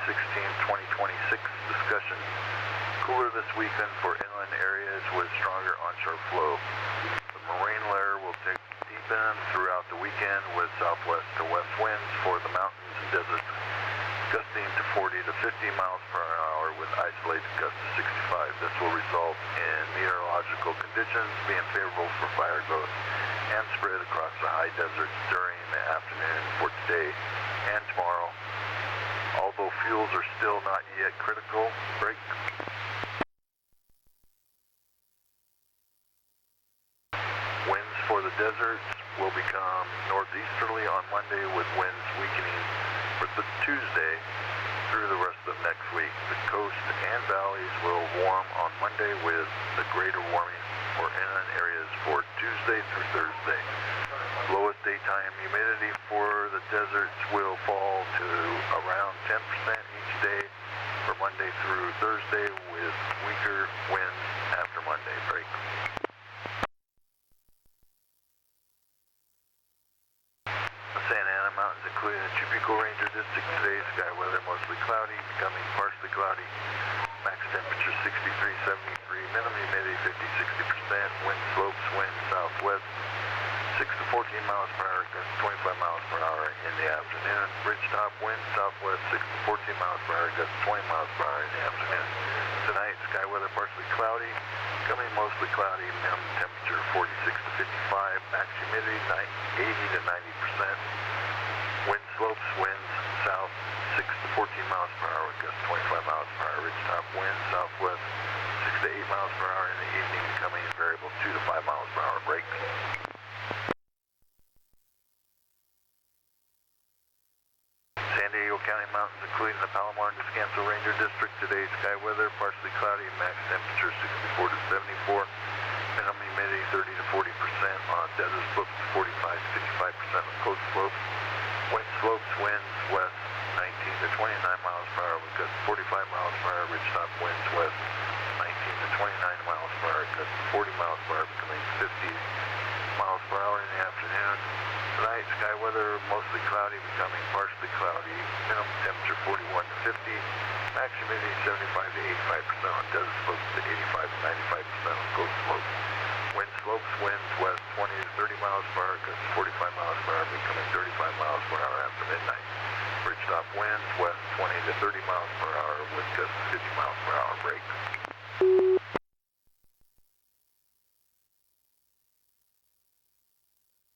16, 2026 discussion. Cooler this weekend for inland areas with stronger onshore flow. The marine layer will deepen throughout the weekend with southwest to west winds for the mountains and deserts, gusting to 40 to 50 miles per hour with isolated gusts to 65. This will result in meteorological conditions being favorable for fire growth and spread across the high deserts during the afternoon for today and tomorrow. Although fuels are still not yet critical, break. Winds for the deserts will become northeasterly on Monday with winds weakening for the Tuesday through the rest of next week. The coast and valleys will warm on Monday with the greater warming for inland areas for Tuesday through Thursday. Lowest daytime humidity for the deserts will fall to around 10% each day for Monday through Thursday with weaker winds after Monday break. The Santa Ana Mountains, including the Chupico Ranger District, today sky weather mostly cloudy, becoming partially cloudy. Max temperature 63-73, minimum humidity 50-60%, wind slopes, wind southwest 6 to 14 miles per hour, gusts 25 miles per hour in the afternoon. Ridgetop wind southwest 6 to 14 miles per hour, gusts 20 miles per hour in the afternoon. Tonight, sky weather partially cloudy, becoming mostly cloudy, minimum temperature 46 to 55, max humidity 80 to 90%. Wind slopes, winds south 6 to 14 miles per hour, gusts 25 miles per hour. Ridgetop wind southwest 6 to 8 miles per hour in the evening, becoming variable 2 to 5 miles per hour break. San Diego County Mountains, including the Palomar and Descanso Ranger District, today sky weather partially cloudy, max temperature 64 to 74, minimum humidity 30 to 40% on desert slopes, 45 to 55% on coast slopes. Wind slopes, wind